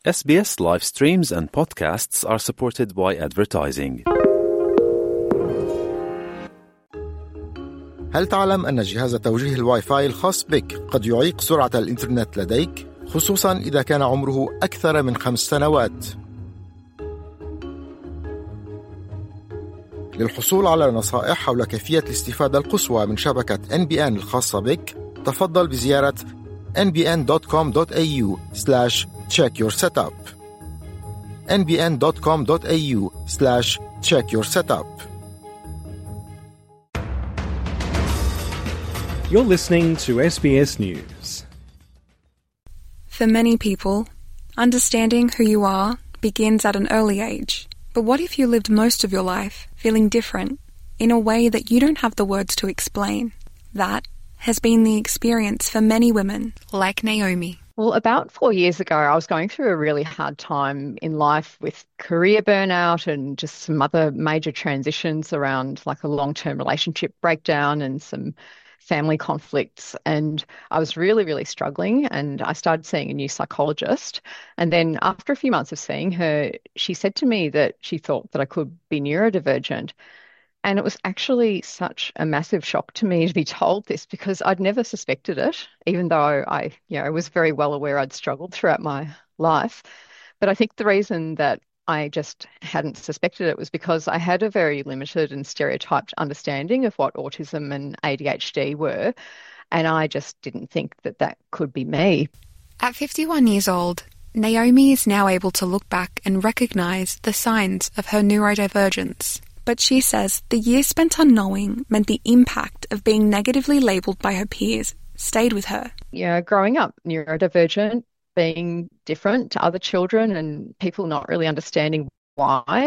SBS live streams and podcasts are supported by advertising. هل تعلم أن جهاز توجيه الواي فاي الخاص بك قد يعيق سرعة الإنترنت لديك؟ خصوصاً إذا كان عمره أكثر من 5 سنوات. للحصول على نصائح حول كيفية الاستفادة القصوى من شبكة NBN الخاصة بك، تفضل بزيارة nbn.com.au/checkyoursetup nbn.com.au/checkyoursetup. You're listening to SBS News. For many people, understanding who you are begins at an early age. But what if you lived most of your life feeling different in a way that you don't have the words to explain? That has been the experience for many women, like Naomi. Well, about 4 years ago, I was going through a really hard time in life with career burnout and just some other major transitions around like a long-term relationship breakdown and some family conflicts. And I was really, really struggling, and I started seeing a new psychologist. And then after a few months of seeing her, she said to me that she thought that I could be neurodivergent. And it was actually such a massive shock to me to be told this, because I'd never suspected it, even though I was very well aware I'd struggled throughout my life. But I think the reason that I just hadn't suspected it was because I had a very limited and stereotyped understanding of what autism and ADHD were, and I just didn't think that that could be me. At 51 years old, Naomi is now able to look back and recognise the signs of her neurodivergence. But she says the years spent unknowing meant the impact of being negatively labelled by her peers stayed with her. Yeah, growing up neurodivergent, being different to other children and people not really understanding why,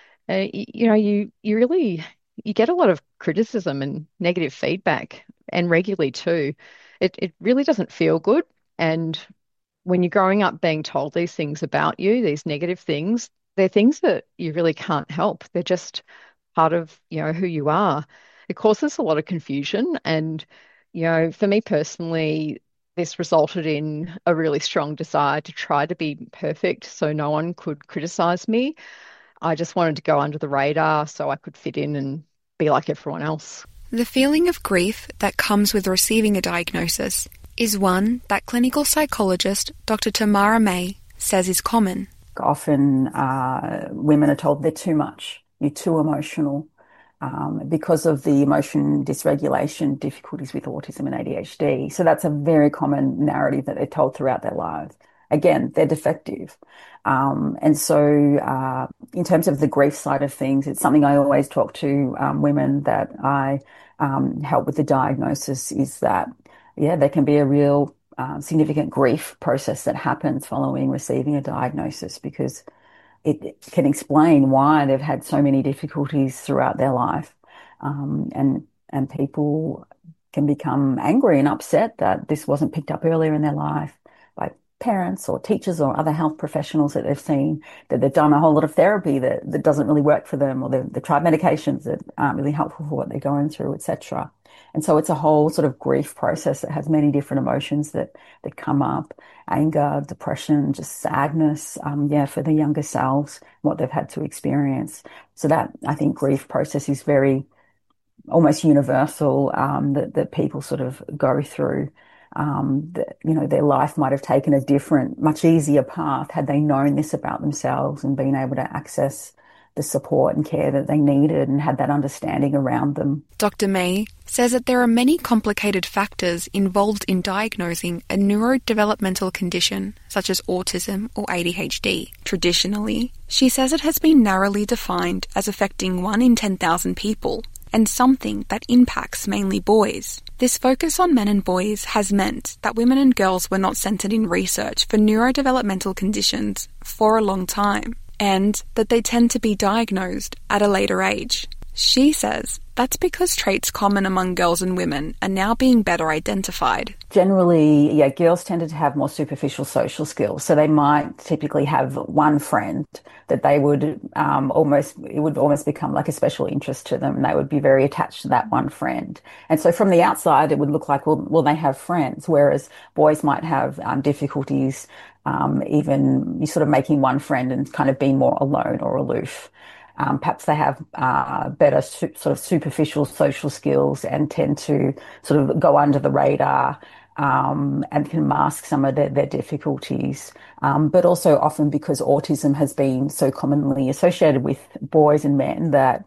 you get a lot of criticism and negative feedback, and regularly too. It really doesn't feel good. And when you're growing up being told these things about you, these negative things, they're things that you really can't help. They're just part of, who you are. It causes a lot of confusion. And, for me personally, this resulted in a really strong desire to try to be perfect so no one could criticise me. I just wanted to go under the radar so I could fit in and be like everyone else. The feeling of grief that comes with receiving a diagnosis is one that clinical psychologist Dr. Tamara May says is common. Often women are told they're too much, you're too emotional, because of the emotion dysregulation difficulties with autism and ADHD. So that's a very common narrative that they're told throughout their lives. Again, they're defective. And so in terms of the grief side of things, it's something I always talk to women that I help with the diagnosis, is that, there can be a real significant grief process that happens following receiving a diagnosis, because it can explain why they've had so many difficulties throughout their life. And people can become angry and upset that this wasn't picked up earlier in their life by parents or teachers or other health professionals that they've seen, that they've done a whole lot of therapy that doesn't really work for them, or they've tried medications that aren't really helpful for what they're going through, etc. And so it's a whole sort of grief process that has many different emotions that come up: anger, depression, just sadness, for the younger selves, what they've had to experience. So that, I think, grief process is very almost universal, that people sort of go through. Their life might have taken a different, much easier path had they known this about themselves and been able to access the support and care that they needed and had that understanding around them. Dr. May says that there are many complicated factors involved in diagnosing a neurodevelopmental condition such as autism or ADHD. Traditionally, she says it has been narrowly defined as affecting 1 in 10,000 people, and something that impacts mainly boys. This focus on men and boys has meant that women and girls were not centred in research for neurodevelopmental conditions for a long time, and that they tend to be diagnosed at a later age. She says That's because traits common among girls and women are now being better identified. Generally, girls tended to have more superficial social skills. So they might typically have one friend that they would it would almost become like a special interest to them. And they would be very attached to that one friend. And so from the outside, it would look like, well, they have friends, whereas boys might have difficulties even sort of making one friend and kind of being more alone or aloof. Perhaps they have better sort of superficial social skills and tend to sort of go under the radar and can mask some of their difficulties. But also often because autism has been so commonly associated with boys and men that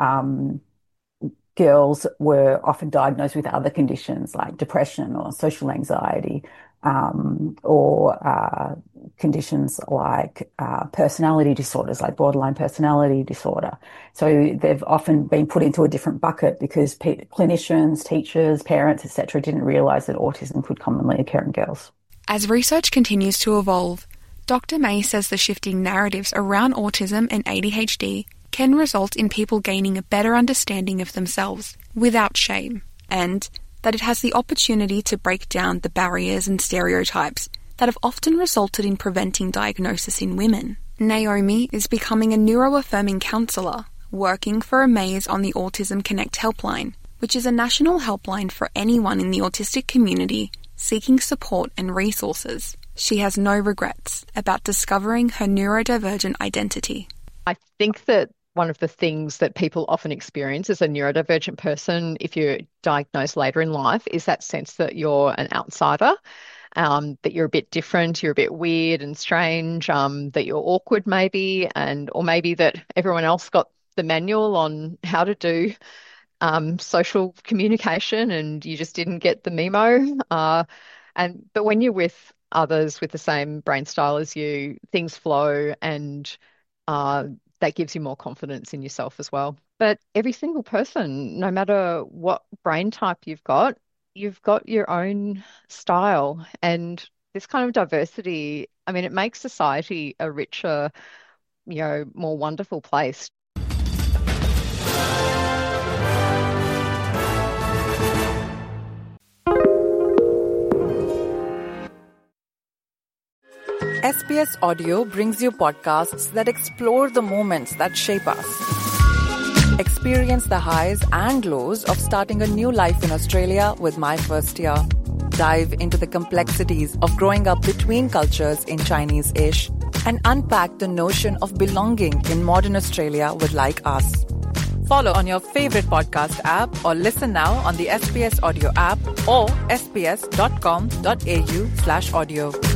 girls were often diagnosed with other conditions like depression or social anxiety, or conditions like personality disorders, like borderline personality disorder. So they've often been put into a different bucket because clinicians, teachers, parents, etc., didn't realise that autism could commonly occur in girls. As research continues to evolve, Dr. May says the shifting narratives around autism and ADHD can result in people gaining a better understanding of themselves without shame, and that it has the opportunity to break down the barriers and stereotypes that have often resulted in preventing diagnosis in women. Naomi is becoming a neuroaffirming counsellor, working for Amaze on the Autism Connect helpline, which is a national helpline for anyone in the autistic community seeking support and resources. She has no regrets about discovering her neurodivergent identity. I think that one of the things that people often experience as a neurodivergent person, if you're diagnosed later in life, is that sense that you're an outsider, that you're a bit different, you're a bit weird and strange, that you're awkward maybe, or maybe that everyone else got the manual on how to do social communication and you just didn't get the memo. But when you're with others with the same brain style as you, things flow, and that gives you more confidence in yourself as well. But every single person, no matter what brain type you've got your own style. And this kind of diversity, I mean, it makes society a richer, more wonderful place. SBS Audio brings you podcasts that explore the moments that shape us. Experience the highs and lows of starting a new life in Australia with My First Year. Dive into the complexities of growing up between cultures in Chinese-ish and unpack the notion of belonging in modern Australia with Like Us. Follow on your favorite podcast app or listen now on the SBS Audio app or sbs.com.au/audio.